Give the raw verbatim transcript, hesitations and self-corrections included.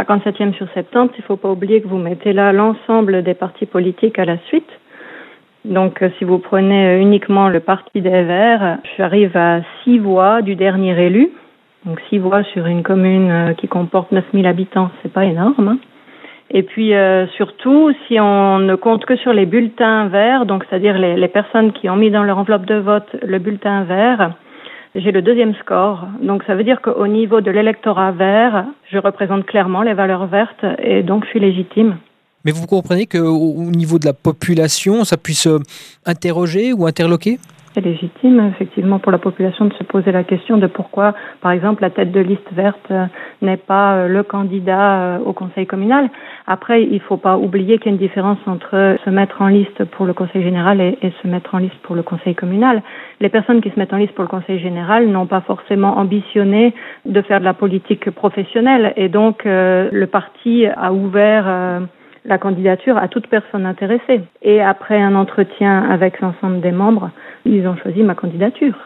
cinquante-septième sur soixante-dix, il ne faut pas oublier que vous mettez là l'ensemble des partis politiques à la suite. Donc, euh, si vous prenez uniquement le Parti des Verts, j'arrive à six voix du dernier élu. Donc, six voix sur une commune euh, qui comporte neuf mille habitants, c'est pas énorme. Hein. Et puis, euh, surtout, si on ne compte que sur les bulletins verts, donc c'est-à-dire les, les personnes qui ont mis dans leur enveloppe de vote le bulletin vert, j'ai le deuxième score. Donc, ça veut dire qu'au niveau de l'électorat vert, je représente clairement les valeurs vertes et donc je suis légitime. Mais vous comprenez qu'au niveau de la population, ça puisse interroger ou interloquer ? C'est légitime, effectivement, pour la population de se poser la question de pourquoi, par exemple, la tête de liste verte n'est pas le candidat au conseil communal. Après, il ne faut pas oublier qu'il y a une différence entre se mettre en liste pour le conseil général et, et se mettre en liste pour le conseil communal. Les personnes qui se mettent en liste pour le conseil général n'ont pas forcément ambitionné de faire de la politique professionnelle. Et donc, euh, le parti a ouvert... Euh, la candidature à toute personne intéressée. Et après un entretien avec l'ensemble des membres, ils ont choisi ma candidature.